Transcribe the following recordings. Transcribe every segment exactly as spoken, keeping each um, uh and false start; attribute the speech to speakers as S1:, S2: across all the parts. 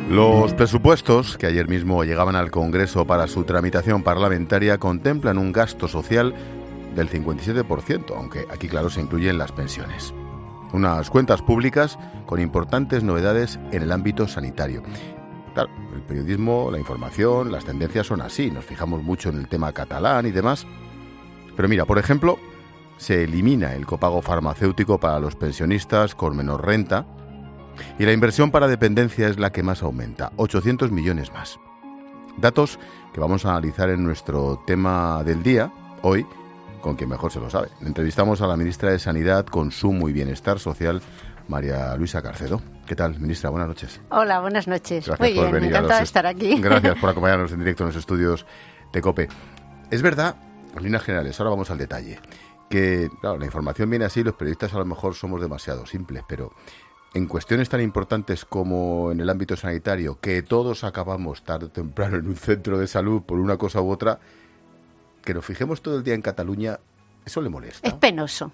S1: Los presupuestos que ayer mismo llegaban al Congreso para su tramitación parlamentaria contemplan un gasto social del cincuenta y siete por ciento, aunque aquí, claro, se incluyen las pensiones. Unas cuentas públicas con importantes novedades en el ámbito sanitario. Claro, el periodismo, la información, las tendencias son así, nos fijamos mucho en el tema catalán y demás. Pero mira, por ejemplo, se elimina el copago farmacéutico para los pensionistas con menor renta, y la inversión para dependencia es la que más aumenta, ochocientos millones más. Datos que vamos a analizar en nuestro tema del día, hoy, con quien mejor se lo sabe. Entrevistamos a la ministra de Sanidad, Consumo y Bienestar Social, María Luisa Carcedo. ¿Qué tal, ministra? Buenas noches.
S2: Hola, buenas noches.
S1: Gracias
S2: Muy
S1: por
S2: bien,
S1: venir
S2: encantada
S1: a
S2: de
S1: los...
S2: estar aquí.
S1: Gracias por acompañarnos en directo en los estudios de COPE. Es verdad, en líneas generales, ahora vamos al detalle, que claro, la información viene así, los periodistas a lo mejor somos demasiado simples, pero en cuestiones tan importantes como en el ámbito sanitario, que todos acabamos tarde o temprano en un centro de salud por una cosa u otra, que nos fijemos todo el día en Cataluña, ¿eso le molesta?
S2: Es penoso,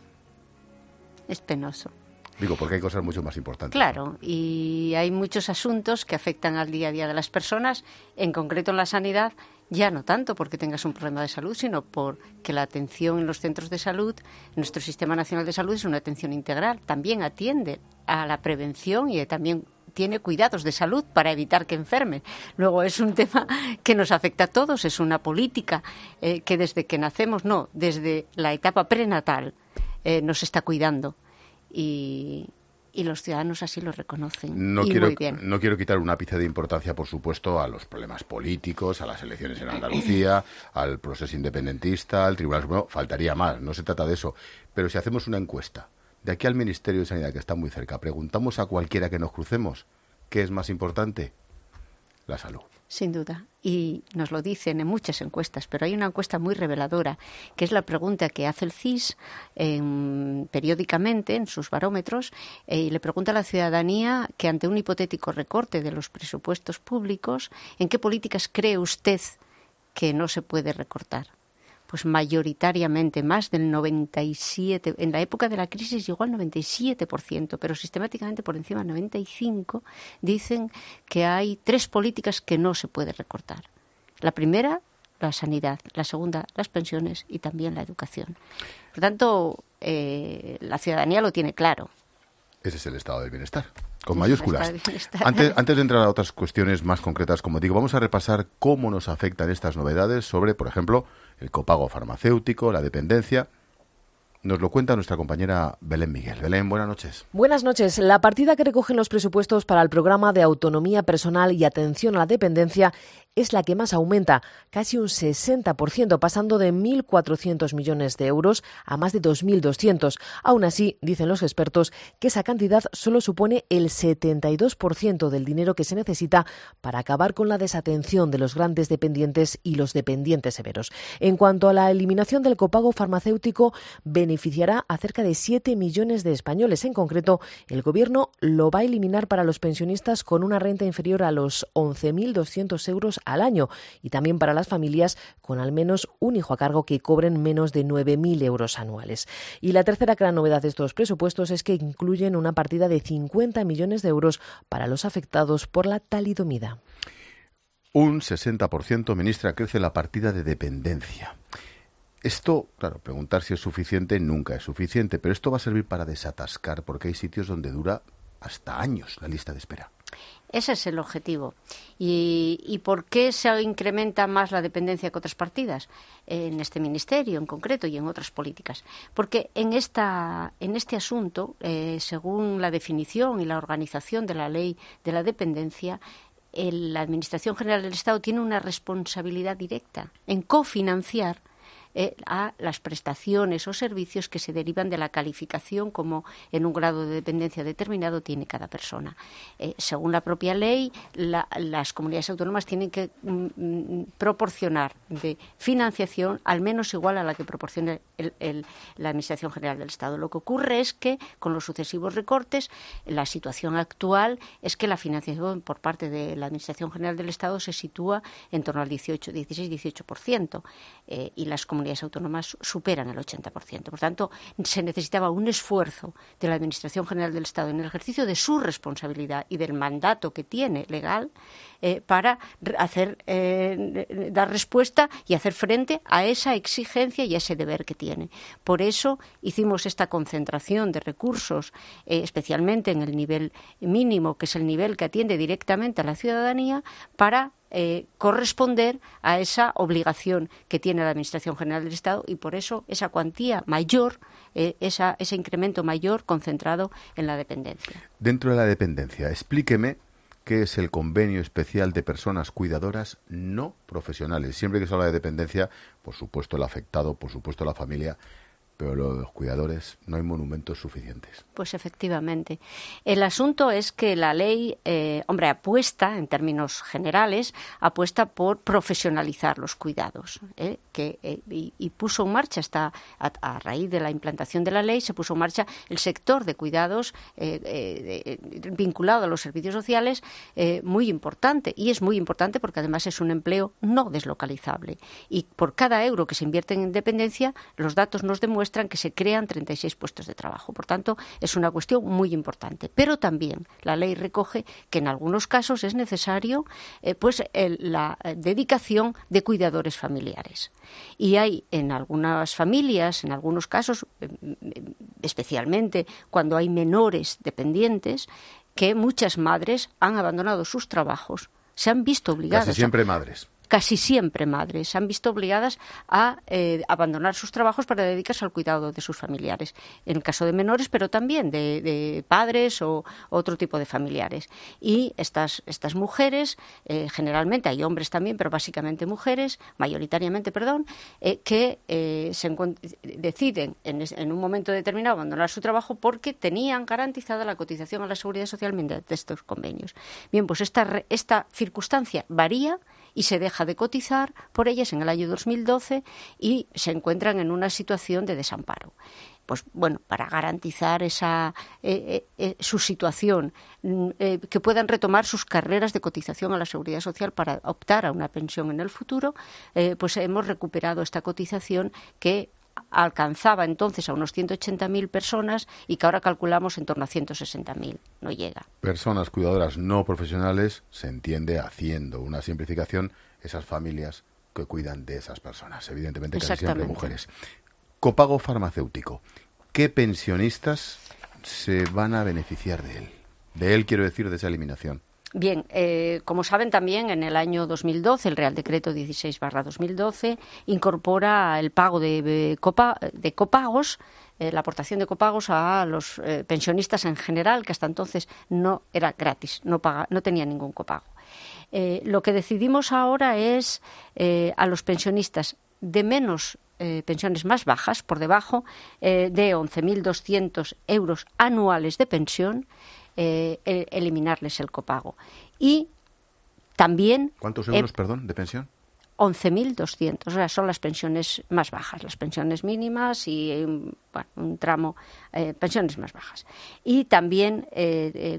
S2: es penoso.
S1: Digo, porque hay cosas mucho más importantes.
S2: Claro,
S1: ¿no?
S2: y hay muchos asuntos que afectan al día a día de las personas, en concreto en la sanidad, ya no tanto porque tengas un problema de salud, sino porque la atención en los centros de salud, nuestro Sistema Nacional de Salud es una atención integral, también atiende a la prevención y también tiene cuidados de salud para evitar que enfermen. Luego es un tema que nos afecta a todos, es una política eh, que desde que nacemos, no, desde la etapa prenatal eh, nos está cuidando. Y, y los ciudadanos así lo reconocen.
S1: No
S2: y
S1: quiero,
S2: muy bien.
S1: no quiero quitar un ápice de importancia, por supuesto, a los problemas políticos, a las elecciones en Andalucía, al proceso independentista, al Tribunal Supremo. Faltaría más, no se trata de eso. Pero si hacemos una encuesta, de aquí al Ministerio de Sanidad, que está muy cerca, preguntamos a cualquiera que nos crucemos, ¿qué es más importante? La salud.
S2: Sin duda. Y nos lo dicen en muchas encuestas, pero hay una encuesta muy reveladora, que es la pregunta que hace el C I S eh, periódicamente en sus barómetros, eh, y le pregunta a la ciudadanía que ante un hipotético recorte de los presupuestos públicos, ¿en qué políticas cree usted que no se puede recortar? Pues mayoritariamente, más del noventa y siete por ciento. En la época de la crisis llegó al noventa y siete por ciento, pero sistemáticamente por encima del noventa y cinco por ciento dicen que hay tres políticas que no se puede recortar. La primera, la sanidad. La segunda, las pensiones y también la educación. Por tanto, eh, la ciudadanía lo tiene claro.
S1: Ese es el estado del bienestar, con
S2: Ese
S1: mayúsculas. Antes, antes de entrar a otras cuestiones más concretas, como digo, vamos a repasar cómo nos afectan estas novedades sobre, por ejemplo, el copago farmacéutico, la dependencia. Nos lo cuenta nuestra compañera Belén Miguel. Belén, buenas noches.
S3: Buenas noches. La partida que recogen los presupuestos para el programa de autonomía personal y atención a la dependencia es la que más aumenta, casi un sesenta por ciento, pasando de mil cuatrocientos millones de euros a más de dos mil doscientos. Aún así, dicen los expertos que esa cantidad solo supone el setenta y dos por ciento del dinero que se necesita para acabar con la desatención de los grandes dependientes y los dependientes severos. En cuanto a la eliminación del copago farmacéutico, beneficiará a cerca de siete millones de españoles. En concreto, el Gobierno lo va a eliminar para los pensionistas con una renta inferior a los once mil doscientos euros al año y también para las familias con al menos un hijo a cargo que cobren menos de nueve mil euros anuales. Y la tercera gran novedad de estos presupuestos es que incluyen una partida de cincuenta millones de euros para los afectados por la talidomida.
S1: Un sesenta por ciento, ministra, crece la partida de dependencia. Esto, claro, preguntar si es suficiente nunca es suficiente, pero esto va a servir para desatascar, porque hay sitios donde dura hasta años la lista de espera.
S2: Ese es el objetivo. ¿Y, y por qué se incrementa más la dependencia que otras partidas? En este ministerio en concreto y en otras políticas. Porque en, esta, en este asunto, eh, según la definición y la organización de la ley de la dependencia, el, la Administración General del Estado tiene una responsabilidad directa en cofinanciar Eh, a las prestaciones o servicios que se derivan de la calificación como en un grado de dependencia determinado tiene cada persona. Eh, según la propia ley, la, las comunidades autónomas tienen que mm, proporcionar de financiación al menos igual a la que proporciona el, el, la Administración General del Estado. Lo que ocurre es que, con los sucesivos recortes, la situación actual es que la financiación por parte de la Administración General del Estado se sitúa en torno al dieciocho, dieciséis, dieciocho por ciento eh, y las comunidades comunidades autónomas superan el ochenta por ciento. Por tanto, se necesitaba un esfuerzo de la Administración General del Estado en el ejercicio de su responsabilidad y del mandato que tiene legal eh, para hacer eh, dar respuesta y hacer frente a esa exigencia y a ese deber que tiene. Por eso hicimos esta concentración de recursos, eh, especialmente en el nivel mínimo, que es el nivel que atiende directamente a la ciudadanía, para Eh, corresponder a esa obligación que tiene la Administración General del Estado, y por eso esa cuantía mayor, eh, esa, ese incremento mayor concentrado en la dependencia.
S1: Dentro de la dependencia, explíqueme qué es el convenio especial de personas cuidadoras no profesionales. Siempre que se habla de dependencia, por supuesto el afectado, por supuesto la familia, pero los cuidadores no hay monumentos suficientes.
S2: Pues efectivamente. El asunto es que la ley, eh, hombre, apuesta, en términos generales, apuesta por profesionalizar los cuidados, ¿eh? que eh, y, y puso en marcha, hasta a, a raíz de la implantación de la ley, se puso en marcha el sector de cuidados eh, eh, vinculado a los servicios sociales, eh, muy importante. Y es muy importante porque además es un empleo no deslocalizable. Y por cada euro que se invierte en dependencia, los datos nos demuestran que se crean treinta y seis puestos de trabajo. Por tanto, es una cuestión muy importante. Pero también la ley recoge que en algunos casos es necesario eh, pues el, la dedicación de cuidadores familiares. Y hay en algunas familias, en algunos casos, eh, especialmente cuando hay menores dependientes, que muchas madres han abandonado sus trabajos, se han visto obligadas.
S1: Casi siempre madres.
S2: Casi siempre madres se han visto obligadas a eh, abandonar sus trabajos para dedicarse al cuidado de sus familiares. En el caso de menores, pero también de, de padres o otro tipo de familiares. Y estas, estas mujeres, eh, generalmente hay hombres también, pero básicamente mujeres, mayoritariamente, perdón, eh, que eh, se deciden en, en un momento determinado abandonar su trabajo porque tenían garantizada la cotización a la Seguridad Social mediante estos convenios. Bien, pues esta, esta circunstancia varía y se deja de cotizar por ellas en el año dos mil doce y se encuentran en una situación de desamparo. Pues bueno, para garantizar esa eh, eh, su situación, eh, que puedan retomar sus carreras de cotización a la Seguridad Social para optar a una pensión en el futuro, eh, pues hemos recuperado esta cotización que alcanzaba entonces a unos ciento ochenta mil personas y que ahora calculamos en torno a ciento sesenta mil. No llega.
S1: Personas cuidadoras no profesionales, se entiende, haciendo una simplificación, esas familias que cuidan de esas personas, evidentemente casi siempre mujeres. Copago farmacéutico. ¿Qué pensionistas se van a beneficiar de él? De él quiero decir, de esa eliminación.
S2: Bien, eh, como saben también, en el año dos mil doce, el Real Decreto dieciséis barra dos mil doce incorpora el pago de, de, copa, de copagos, eh, la aportación de copagos a los eh, pensionistas en general, que hasta entonces no era gratis, no, paga, no tenía ningún copago. Eh, lo que decidimos ahora es eh, a los pensionistas de menos eh, pensiones más bajas, por debajo eh, de once mil doscientos euros anuales de pensión, Eh, eliminarles el copago. Y también...
S1: ¿Cuántos euros, eh, perdón, de pensión?
S2: once mil doscientos, o sea, son las pensiones más bajas, las pensiones mínimas y bueno, un tramo, eh, pensiones más bajas. Y también, eh, eh,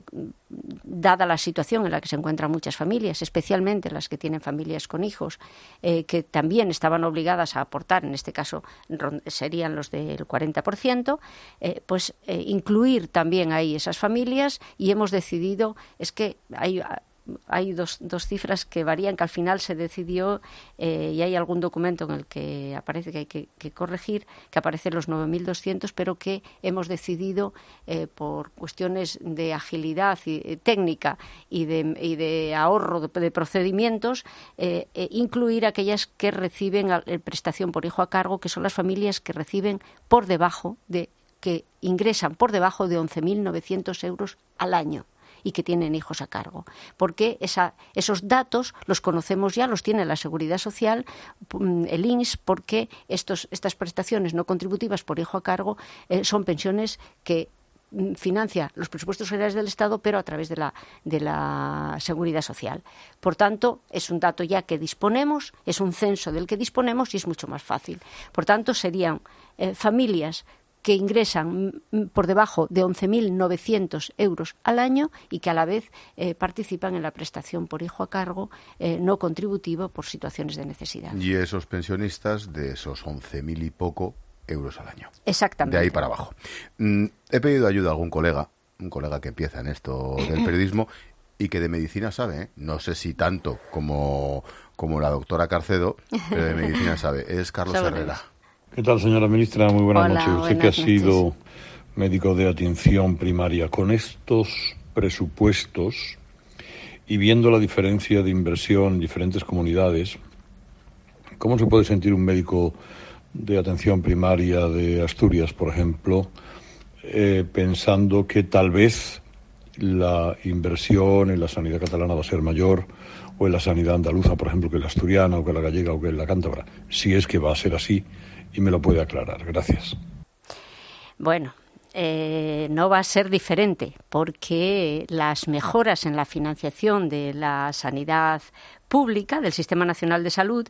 S2: dada la situación en la que se encuentran muchas familias, especialmente las que tienen familias con hijos, eh, que también estaban obligadas a aportar, en este caso serían los del cuarenta por ciento, eh, pues eh, incluir también ahí esas familias, y hemos decidido, es que hay... Hay dos, dos cifras que varían, que al final se decidió, eh, y hay algún documento en el que aparece que hay que, que corregir, que aparecen los nueve mil doscientos, pero que hemos decidido, eh, por cuestiones de agilidad y, eh, técnica y de, y de ahorro de, de procedimientos, eh, eh, incluir aquellas que reciben a, eh, prestación por hijo a cargo, que son las familias que reciben por debajo de, que ingresan por debajo de once mil novecientos euros al año y que tienen hijos a cargo, porque esa, esos datos los conocemos ya, los tiene la Seguridad Social, el I N S, porque estos, estas prestaciones no contributivas por hijo a cargo eh, son pensiones que financia los presupuestos generales del Estado, pero a través de la, de la Seguridad Social. Por tanto, es un dato ya que disponemos, es un censo del que disponemos y es mucho más fácil. Por tanto, serían eh, familias que ingresan por debajo de once mil novecientos euros al año y que a la vez eh, participan en la prestación por hijo a cargo eh, no contributivo por situaciones de necesidad.
S1: Y esos pensionistas de esos once mil y poco euros al año.
S2: Exactamente.
S1: De ahí para abajo. Mm, he pedido ayuda a algún colega, un colega que empieza en esto del periodismo y que de medicina sabe, ¿eh? No sé si tanto como, como la doctora Carcedo, pero de medicina sabe. Es Carlos Herrera.
S4: ¿Qué tal, señora ministra? Muy buenas
S2: Hola,
S4: noches. Usted
S2: buenas
S4: que ha
S2: noches.
S4: sido médico de atención primaria, con estos presupuestos y viendo la diferencia de inversión en diferentes comunidades, ¿cómo se puede sentir un médico de atención primaria de Asturias, por ejemplo, eh, pensando que tal vez la inversión en la sanidad catalana va a ser mayor, o en la sanidad andaluza, por ejemplo, que la asturiana, o que la gallega, o que la cántabra? Si es que va a ser así, y me lo puede aclarar. Gracias.
S2: Bueno, eh, no va a ser diferente, porque las mejoras en la financiación de la sanidad pública, del Sistema Nacional de Salud,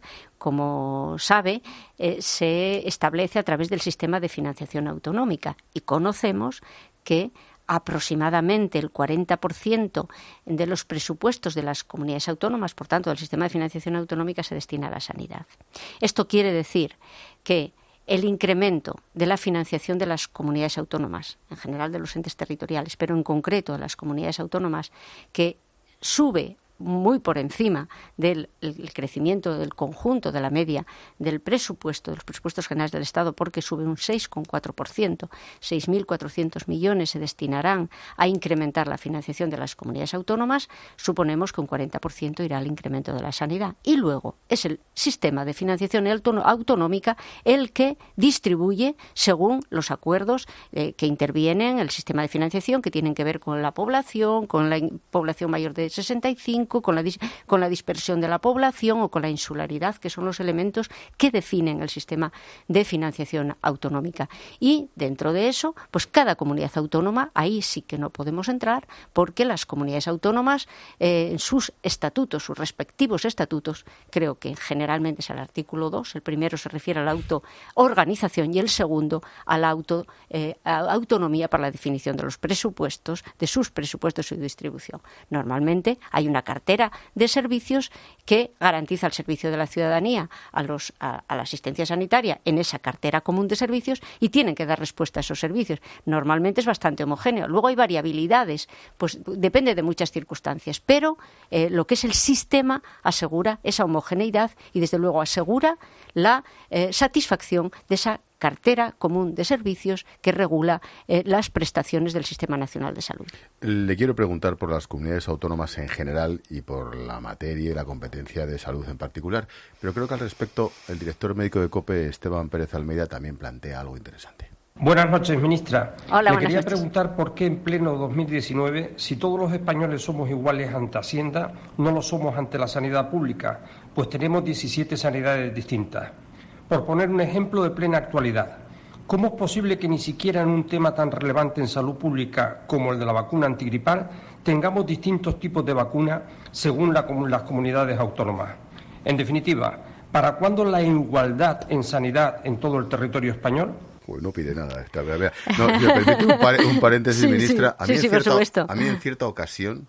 S2: como sabe, eh, se establece a través del sistema de financiación autonómica, y conocemos que aproximadamente el cuarenta por ciento de los presupuestos de las comunidades autónomas, por tanto, del sistema de financiación autonómica, se destina a la sanidad. Esto quiere decir que el incremento de la financiación de las comunidades autónomas, en general de los entes territoriales, pero en concreto de las comunidades autónomas, que sube muy por encima del el crecimiento del conjunto de la media del presupuesto, de los presupuestos generales del Estado, porque sube un seis coma cuatro por ciento, seis mil cuatrocientos millones se destinarán a incrementar la financiación de las comunidades autónomas, suponemos que un cuarenta por ciento irá al incremento de la sanidad. Y luego es el sistema de financiación autonómica el que distribuye según los acuerdos eh, que intervienen en el sistema de financiación, que tienen que ver con la población, con la población mayor de sesenta y cinco, Con la, con la dispersión de la población o con la insularidad, que son los elementos que definen el sistema de financiación autonómica. Y dentro de eso, pues cada comunidad autónoma, ahí sí que no podemos entrar, porque las comunidades autónomas, eh, en sus estatutos, sus respectivos estatutos, creo que generalmente es el artículo dos, el primero se refiere a la autoorganización y el segundo a la auto, eh, a autonomía para la definición de los presupuestos, de sus presupuestos y su distribución. Normalmente hay una cartera de servicios que garantiza el servicio de la ciudadanía a, los, a, a la asistencia sanitaria en esa cartera común de servicios, y tienen que dar respuesta a esos servicios. Normalmente es bastante homogéneo. Luego hay variabilidades, pues depende de muchas circunstancias, pero eh, lo que es el sistema asegura esa homogeneidad y desde luego asegura la eh, satisfacción de esa cartera común de servicios que regula eh, las prestaciones del Sistema Nacional de Salud.
S1: Le quiero preguntar por las comunidades autónomas en general y por la materia y la competencia de salud en particular, pero creo que al respecto el director médico de COPE, Esteban Pérez Almeida, también plantea algo interesante.
S5: Buenas noches, ministra.
S2: Hola,
S5: Le
S2: buenas
S5: quería
S2: noches.
S5: preguntar por qué en pleno dos mil diecinueve, si todos los españoles somos iguales ante Hacienda, no lo somos ante la sanidad pública, pues tenemos diecisiete sanidades distintas. Por poner un ejemplo de plena actualidad, ¿cómo es posible que ni siquiera en un tema tan relevante en salud pública como el de la vacuna antigripal tengamos distintos tipos de vacuna según la, las comunidades autónomas? En definitiva, ¿para cuándo la igualdad en sanidad en todo el territorio español?
S1: Pues no pide nada. Esta, no, me permite un, par, un paréntesis,
S2: sí,
S1: ministra.
S2: Sí,
S1: a, mí
S2: sí, sí,
S1: cierta,
S2: por supuesto.
S1: a mí en cierta ocasión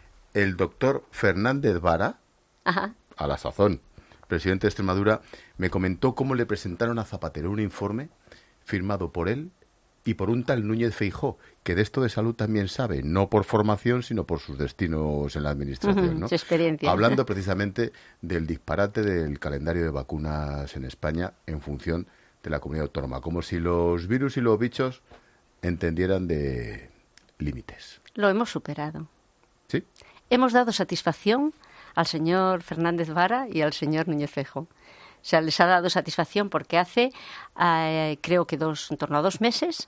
S1: el doctor Fernández Vara,
S2: Ajá.
S1: a la sazón presidente de Extremadura, me comentó cómo le presentaron a Zapatero un informe firmado por él y por un tal Núñez Feijóo, que de esto de salud también sabe, no por formación, sino por sus destinos en la administración, ¿no?
S2: Su experiencia.
S1: Hablando precisamente del disparate del calendario de vacunas en España en función de la comunidad autónoma, como si los virus y los bichos entendieran de límites.
S2: Lo hemos superado.
S1: ¿Sí?
S2: Hemos dado satisfacción al señor Fernández Vara y al señor Núñez Feijóo. O sea, les ha dado satisfacción porque hace, eh, creo que dos, en torno a dos meses,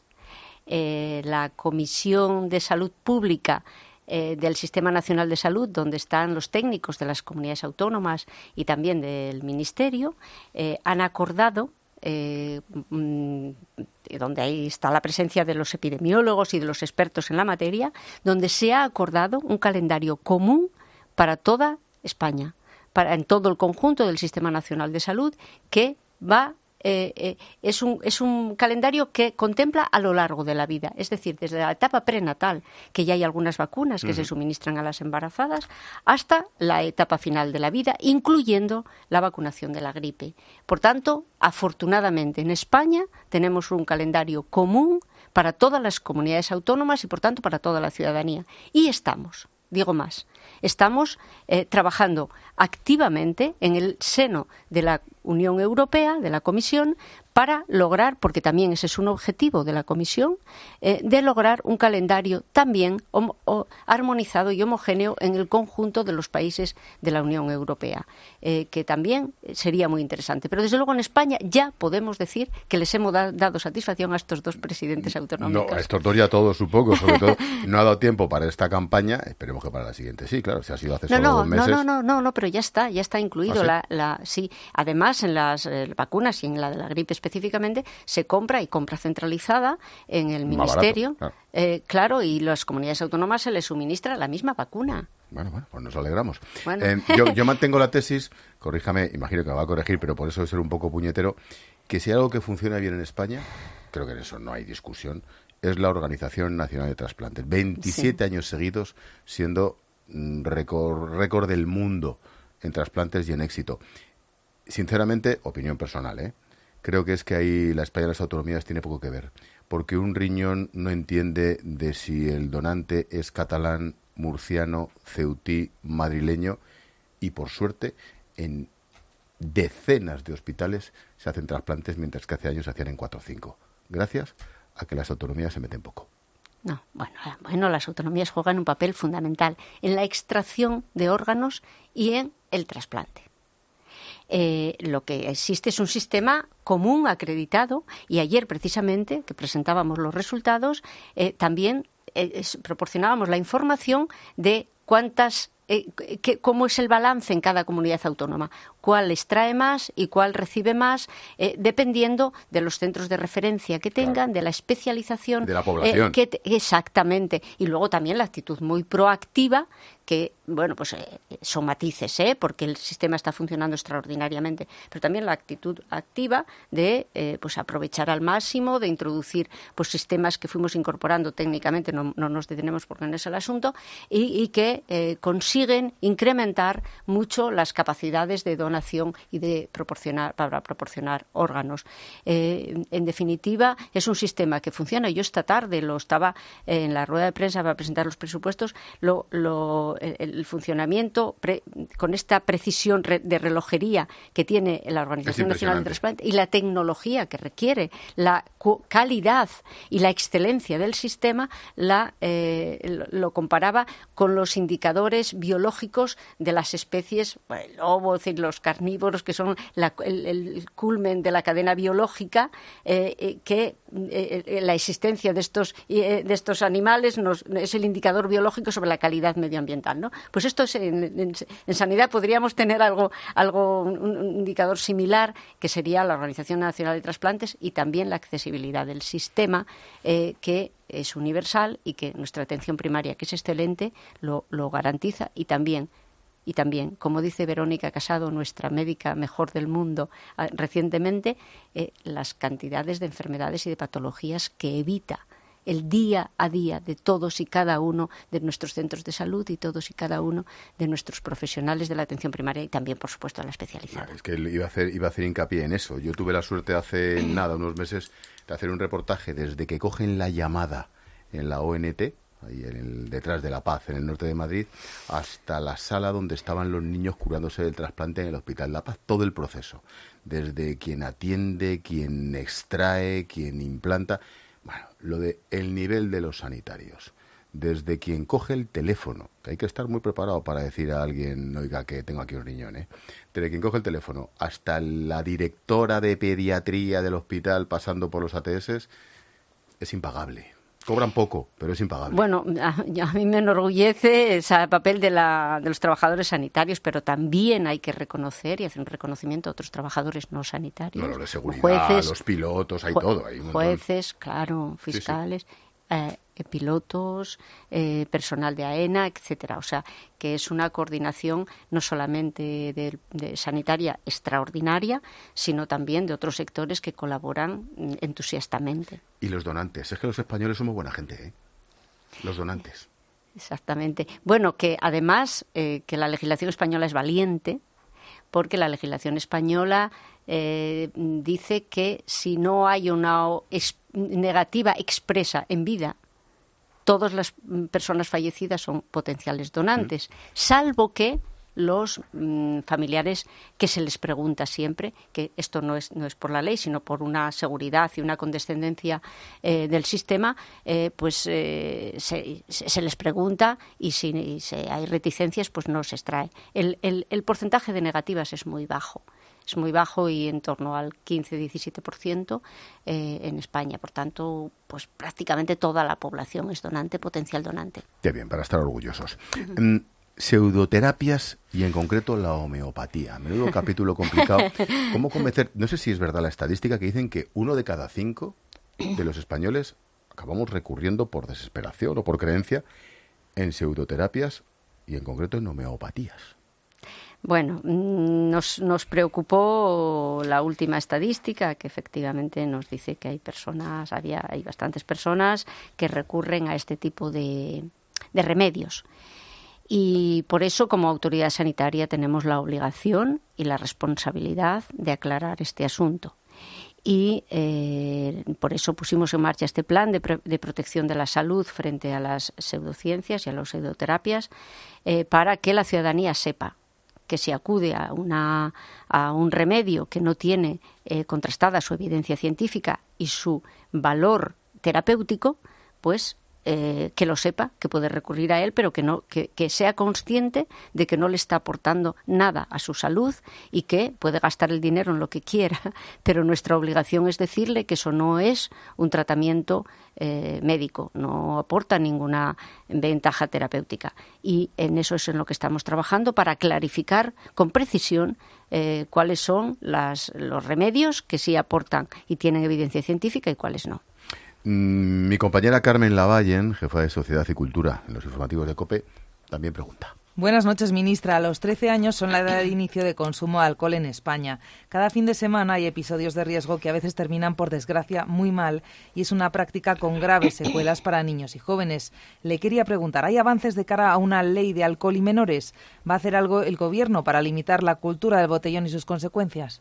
S2: eh, la Comisión de Salud Pública eh, del Sistema Nacional de Salud, donde están los técnicos de las comunidades autónomas y también del Ministerio, eh, han acordado, eh, donde ahí está la presencia de los epidemiólogos y de los expertos en la materia, donde se ha acordado un calendario común para toda España, para en todo el conjunto del Sistema Nacional de Salud, que va eh, eh, es, un, es un calendario que contempla a lo largo de la vida, es decir, desde la etapa prenatal, que ya hay algunas vacunas que uh-huh. se suministran a las embarazadas, hasta la etapa final de la vida, incluyendo la vacunación de la gripe. Por tanto, afortunadamente en España tenemos un calendario común para todas las comunidades autónomas y, por tanto, para toda la ciudadanía. Y estamos, digo más, estamos eh, trabajando activamente en el seno de la Unión Europea, de la Comisión, para lograr, porque también ese es un objetivo de la Comisión, eh, de lograr un calendario también homo, o, armonizado y homogéneo en el conjunto de los países de la Unión Europea, eh, que también sería muy interesante. Pero desde luego en España ya podemos decir que les hemos da, dado satisfacción a estos dos presidentes autonómicos.
S1: No, a estos dos ya todos, supongo, sobre todo. No ha dado tiempo para esta campaña, esperemos que para la siguiente sí, claro, si ha sido hace
S2: no,
S1: solo
S2: no,
S1: dos meses.
S2: No, no, no, no, pero ya está, ya está incluido.
S1: ¿Ah, sí?
S2: la, la, sí, además en las eh, vacunas y en la de la gripe específicamente se compra y compra centralizada en el
S1: Más
S2: Ministerio,
S1: barato, claro.
S2: Eh, claro, y las comunidades autónomas se les suministra la misma vacuna.
S1: Bueno, bueno, pues nos alegramos.
S2: Bueno.
S1: Eh, yo, yo mantengo la tesis, corríjame, imagino que me va a corregir, pero por eso de ser un poco puñetero, que si hay algo que funciona bien en España, creo que en eso no hay discusión, es la Organización Nacional de Trasplantes. veintisiete sí. años seguidos siendo récord, récord del mundo en trasplantes y en éxito. Sinceramente, opinión personal, ¿eh? Creo que es que ahí la España de las autonomías tiene poco que ver, porque un riñón no entiende de si el donante es catalán, murciano, ceutí, madrileño, y por suerte en decenas de hospitales se hacen trasplantes, mientras que hace años se hacían en cuatro o cinco, gracias a que las autonomías se meten poco.
S2: No, bueno, bueno, las autonomías juegan un papel fundamental en la extracción de órganos y en el trasplante. Eh, lo que existe es un sistema común, acreditado, y ayer precisamente, que presentábamos los resultados, eh, también eh, es, proporcionábamos la información de cuántas, eh, que, cómo es el balance en cada comunidad autónoma, cuál extrae más y cuál recibe más, eh, dependiendo de los centros de referencia que tengan, claro, de la especialización.
S1: De la población.
S2: Eh, que te, exactamente. Y luego también la actitud muy proactiva, que, bueno, pues eh, son matices, ¿eh? Porque el sistema está funcionando extraordinariamente, pero también la actitud activa de eh, pues aprovechar al máximo, de introducir pues sistemas que fuimos incorporando técnicamente, no, no nos detenemos porque no es el asunto, y, y que eh, consiguen incrementar mucho las capacidades de donación y de proporcionar para proporcionar órganos. Eh, en definitiva, es un sistema que funciona. Yo esta tarde lo estaba eh, en la rueda de prensa para presentar los presupuestos, lo, lo El, el funcionamiento pre, con esta precisión re, de relojería que tiene la Organización Nacional de Trasplante y la tecnología que requiere, la calidad y la excelencia del sistema, la, eh, lo, lo comparaba con los indicadores biológicos de las especies, bueno, el lobo, es decir, los carnívoros, que son la, el, el culmen de la cadena biológica, eh, eh, que eh, la existencia de estos, eh, de estos animales nos, es el indicador biológico sobre la calidad medioambiental, ¿no? Pues esto es en, en, en sanidad podríamos tener algo, algo un, un indicador similar, que sería la Organización Nacional de Trasplantes, y también la accesibilidad del sistema, eh, que es universal y que nuestra atención primaria, que es excelente, lo, lo garantiza. Y también Y también, como dice Verónica Casado, nuestra médica mejor del mundo, eh, recientemente, eh, las cantidades de enfermedades y de patologías que evita el día a día de todos y cada uno de nuestros centros de salud y todos y cada uno de nuestros profesionales de la atención primaria, y también, por supuesto, a la especializada.
S1: Es que iba a hacer, iba a hacer hincapié en eso. Yo tuve la suerte hace nada, unos meses, de hacer un reportaje desde que cogen la llamada en la O N T, ahí en el, detrás de La Paz, en el norte de Madrid, hasta la sala donde estaban los niños curándose del trasplante en el Hospital La Paz, todo el proceso, desde quien atiende, quien extrae, quien implanta. Bueno, lo de el nivel de los sanitarios, desde quien coge el teléfono, que hay que estar muy preparado para decir a alguien, oiga, que tengo aquí un riñón, ¿eh? Desde quien coge el teléfono hasta la directora de pediatría del hospital, pasando por los A T S, es impagable. Cobran poco, pero es impagable.
S2: Bueno, a, a mí me enorgullece ese papel de, la, de los trabajadores sanitarios, pero también hay que reconocer y hacer un reconocimiento a otros trabajadores no sanitarios.
S1: No, los de seguridad,
S2: jueces,
S1: los pilotos, hay
S2: ju-
S1: todo. Hay un
S2: jueces, claro, fiscales. Sí, sí. eh, pilotos, eh, personal de AENA, etcétera. O sea, que es una coordinación no solamente de, de sanitaria extraordinaria, sino también de otros sectores que colaboran entusiastamente.
S1: Y los donantes. Es que los españoles somos buena gente, ¿eh? Los donantes.
S2: Exactamente. Bueno, que además eh, que la legislación española es valiente, porque la legislación española eh, dice que si no hay una ex- negativa expresa en vida, todas las personas fallecidas son potenciales donantes, mm. salvo que los mm, familiares, que se les pregunta siempre, que esto no es no es por la ley, sino por una seguridad y una condescendencia eh, del sistema, eh, pues eh, se, se les pregunta y si, y si hay reticencias, pues no se extrae. El, el, el porcentaje de negativas es muy bajo. Es muy bajo y en torno al quince a diecisiete por ciento eh, en España. Por tanto, pues prácticamente toda la población es donante, potencial donante.
S1: Qué bien, para estar orgullosos. Uh-huh. Mm, pseudoterapias y en concreto la homeopatía. Menudo capítulo complicado. ¿Cómo convencer? No sé si es verdad la estadística que dicen que uno de cada cinco de los españoles acabamos recurriendo por desesperación o por creencia en pseudoterapias y en concreto en homeopatías.
S2: Bueno, nos, nos preocupó la última estadística, que efectivamente nos dice que hay personas, había, hay bastantes personas que recurren a este tipo de, de remedios. Y por eso, como autoridad sanitaria, tenemos la obligación y la responsabilidad de aclarar este asunto. Y eh, por eso pusimos en marcha este plan de, pre- de protección de la salud frente a las pseudociencias y a las pseudoterapias, eh, para que la ciudadanía sepa que si acude a, una, a un remedio que no tiene eh, contrastada su evidencia científica y su valor terapéutico, pues eh, que lo sepa, que puede recurrir a él, pero que, no, que, que sea consciente de que no le está aportando nada a su salud y que puede gastar el dinero en lo que quiera, pero nuestra obligación es decirle que eso no es un tratamiento eh, médico, no aporta ninguna ventaja terapéutica. Y en eso es en lo que estamos trabajando, para clarificar con precisión eh, cuáles son las, los remedios que sí aportan y tienen evidencia científica y cuáles no.
S1: Mi compañera Carmen Lavallen, jefa de Sociedad y Cultura en los informativos de COPE, también pregunta.
S6: Buenas noches, ministra. Los trece años son la edad de inicio de consumo de alcohol en España. Cada fin de semana hay episodios de riesgo que a veces terminan, por desgracia, muy mal, y es una práctica con graves secuelas para niños y jóvenes. Le quería preguntar, ¿hay avances de cara a una ley de alcohol y menores? ¿Va a hacer algo el Gobierno para limitar la cultura del botellón y sus consecuencias?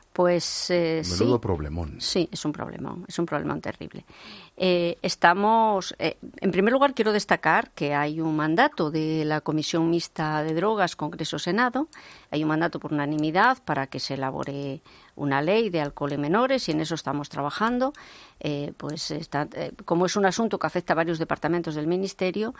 S2: Pues eh,
S1: Menudo
S2: sí.
S1: problemón.
S2: Sí, es un problemón, es un problemón terrible. Eh, estamos, eh, en primer lugar, quiero destacar que hay un mandato de la Comisión Mixta de Drogas, Congreso-Senado, hay un mandato por unanimidad para que se elabore una ley de alcohol en menores y en eso estamos trabajando. Eh, pues está, eh, como es un asunto que afecta a varios departamentos del Ministerio,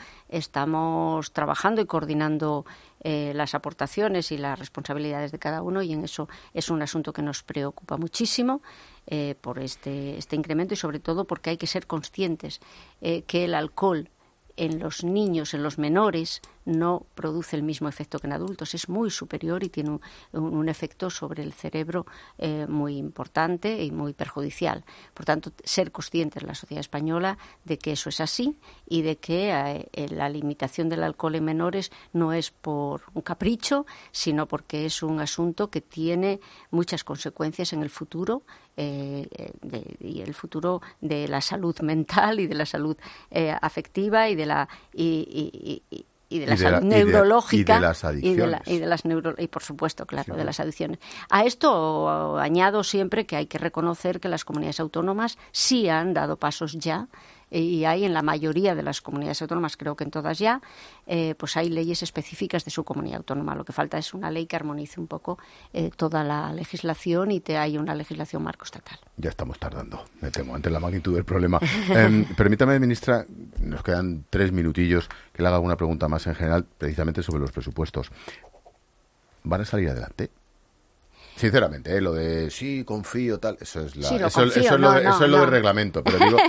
S2: estamos trabajando y coordinando eh, las aportaciones y las responsabilidades de cada uno, y en eso es un asunto que nos preocupa muchísimo eh, por este, este incremento, y sobre todo porque hay que ser conscientes eh, que el alcohol en los niños, en los menores, no produce el mismo efecto que en adultos. Es muy superior y tiene un, un efecto sobre el cerebro eh, muy importante y muy perjudicial. Por tanto, ser conscientes en la sociedad española de que eso es así y de que eh, la limitación del alcohol en menores no es por un capricho, sino porque es un asunto que tiene muchas consecuencias en el futuro eh, de, y el futuro de la salud mental y de la salud eh, afectiva y de la y, y, y, y de la y de salud la, neurológica
S1: y de, y de las adicciones
S2: y, de la, y, de las neuro, y por supuesto, claro,
S1: sí,
S2: de las adicciones. A esto añado siempre que hay que reconocer que las comunidades autónomas sí han dado pasos ya, y hay en la mayoría de las comunidades autónomas, creo que en todas ya, eh, pues hay leyes específicas de su comunidad autónoma. Lo que falta es una ley que armonice un poco eh, toda la legislación y te haya una legislación marco estatal.
S1: Ya estamos tardando, me temo, ante la magnitud del problema. eh, permítame, ministra, nos quedan tres minutillos, que le haga alguna pregunta más en general, precisamente sobre los presupuestos. ¿Van a salir adelante? Sinceramente, ¿eh? Lo de sí, confío, tal, eso es, la,
S2: sí,
S1: eso,
S2: confío,
S1: eso es
S2: no,
S1: lo, de,
S2: no,
S1: eso es
S2: no.
S1: lo del reglamento, pero digo...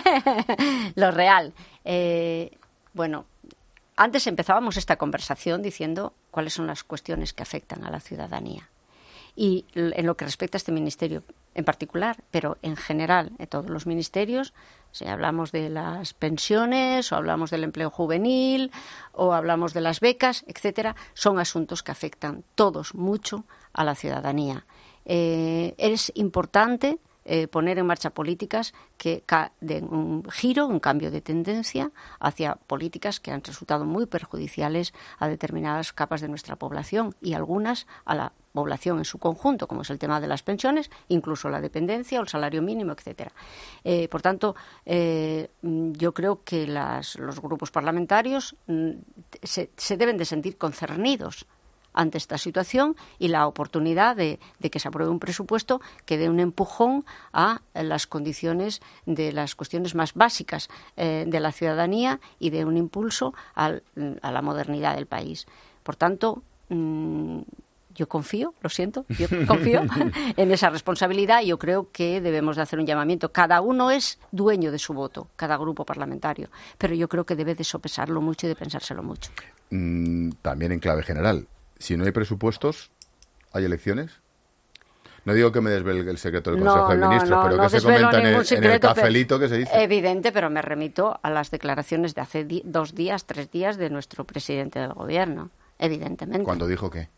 S2: Lo real. Eh, bueno, antes empezábamos esta conversación diciendo cuáles son las cuestiones que afectan a la ciudadanía. Y en lo que respecta a este ministerio en particular, pero en general, en todos los ministerios, si hablamos de las pensiones o hablamos del empleo juvenil o hablamos de las becas, etcétera, son asuntos que afectan todos mucho a la ciudadanía. Eh, es importante eh, poner en marcha políticas que den un giro, un cambio de tendencia hacia políticas que han resultado muy perjudiciales a determinadas capas de nuestra población y algunas a la población en su conjunto, como es el tema de las pensiones, incluso la dependencia o el salario mínimo, etcétera. Eh, por tanto, eh, yo creo que las, los grupos parlamentarios mm, se, se deben de sentir concernidos ante esta situación y la oportunidad de, de que se apruebe un presupuesto que dé un empujón a las condiciones de las cuestiones más básicas eh, de la ciudadanía y de un impulso al, a la modernidad del país. Por tanto, mmm, yo confío, lo siento, yo confío en esa responsabilidad y yo creo que debemos de hacer un llamamiento. Cada uno es dueño de su voto, cada grupo parlamentario, pero yo creo que debe de sopesarlo mucho y de pensárselo mucho.
S1: Mm, también en clave general. Si no hay presupuestos, ¿hay elecciones? No digo que me desvele el secreto del Consejo
S2: no,
S1: de
S2: no,
S1: Ministros,
S2: no,
S1: pero
S2: no
S1: que se comenta en el,
S2: secreto,
S1: en el cafelito que se dice.
S2: Evidente, pero me remito a las declaraciones de hace di- dos días, tres días de nuestro presidente del Gobierno, evidentemente.
S1: ¿Cuándo dijo qué?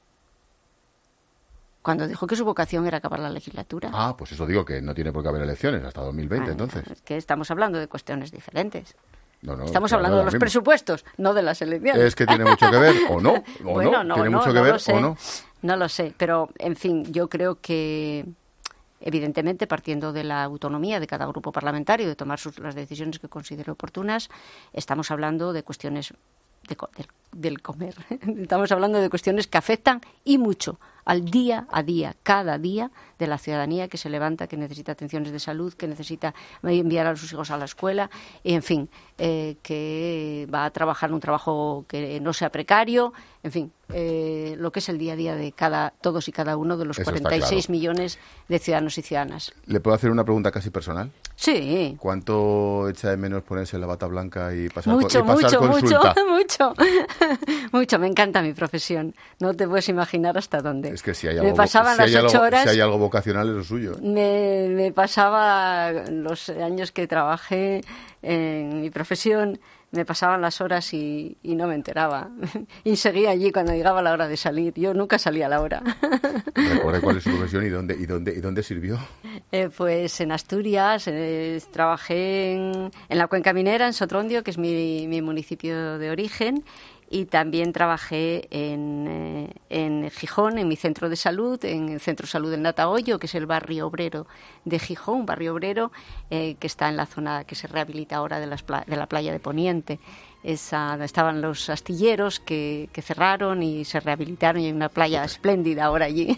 S2: Cuando dijo que su vocación era acabar la legislatura.
S1: Ah, pues eso digo, que no tiene por qué haber elecciones hasta dos mil veinte, ah, entonces.
S2: Es que estamos hablando de cuestiones diferentes.
S1: No, no,
S2: Estamos
S1: claro,
S2: hablando de los
S1: mismo.
S2: presupuestos, no de las elecciones.
S1: Es que tiene mucho que ver, o no, o
S2: bueno,
S1: no,
S2: no,
S1: tiene
S2: no,
S1: mucho
S2: no
S1: que ver,
S2: lo sé,
S1: o no.
S2: No lo sé, pero, en fin, yo creo que, evidentemente, partiendo de la autonomía de cada grupo parlamentario, de tomar sus, las decisiones que considere oportunas, estamos hablando de cuestiones de, de, del comer. Estamos hablando de cuestiones que afectan y mucho al día a día, cada día, de la ciudadanía que se levanta, que necesita atenciones de salud, que necesita enviar a sus hijos a la escuela, y en fin, eh, que va a trabajar un trabajo que no sea precario, en fin, eh, lo que es el día a día de cada todos y cada uno de los
S1: Eso
S2: cuarenta y seis
S1: claro.
S2: millones de ciudadanos y ciudadanas.
S1: ¿Le puedo hacer una pregunta casi personal?
S2: Sí.
S1: ¿Cuánto echa de menos ponerse la bata blanca y pasar,
S2: mucho,
S1: y pasar
S2: mucho,
S1: consulta?
S2: Mucho, mucho, mucho. Me encanta mi profesión. No te puedes imaginar hasta dónde.
S1: Es que si hay algo,
S2: me pasaban
S1: si hay
S2: las ocho
S1: algo,
S2: horas.
S1: Si hay algo vocacional es lo suyo. ¿eh?
S2: Me, me pasaba los años que trabajé en mi profesión, me pasaban las horas y, y no me enteraba. Y seguía allí cuando llegaba la hora de salir. Yo nunca salía a la hora.
S1: ¿Recuerda cuál es su profesión y dónde, y dónde, y dónde sirvió?
S2: Eh, pues en Asturias, eh, trabajé en, en la Cuenca Minera, en Sotrondio, que es mi, mi municipio de origen, y también trabajé en, eh, en Gijón, en mi centro de salud, en el Centro de Salud del Natahoyo, que es el barrio obrero de Gijón, un barrio obrero eh, que está en la zona que se rehabilita ahora de, las pla- de la playa de Poniente. Esa, estaban los astilleros que, que cerraron y se rehabilitaron y hay una playa espléndida ahora allí.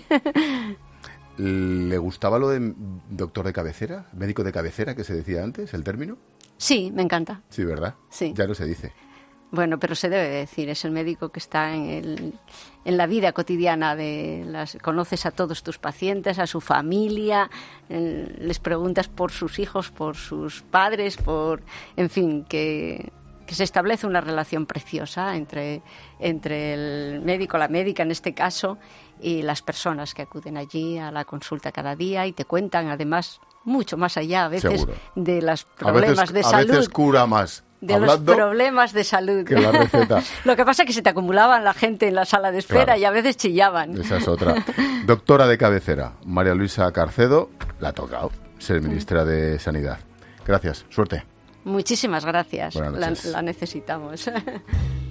S1: ¿Le gustaba lo de doctor de cabecera, médico de cabecera, que se decía antes, el término?
S2: Sí, me encanta.
S1: Sí, ¿verdad?
S2: Sí.
S1: Ya no se dice.
S2: Bueno, pero se debe decir, es el médico que está en, el, en la vida cotidiana, de las, conoces a todos tus pacientes, a su familia, eh, les preguntas por sus hijos, por sus padres, por, en fin, que, que se establece una relación preciosa entre, entre el médico, la médica en este caso, y las personas que acuden allí a la consulta cada día y te cuentan además mucho más allá a veces
S1: Seguro.
S2: de los problemas
S1: a veces,
S2: de
S1: a
S2: salud.
S1: A veces cura más.
S2: De
S1: Hablando
S2: los problemas de salud.
S1: Que la receta.
S2: Lo que pasa es que se te acumulaban la gente en la sala de espera, claro, y a veces chillaban.
S1: Esa es otra. Doctora de cabecera, María Luisa Carcedo, la ha tocado ser ministra de Sanidad. Gracias, suerte.
S2: Muchísimas gracias.
S1: Buenas noches.
S2: La, la necesitamos.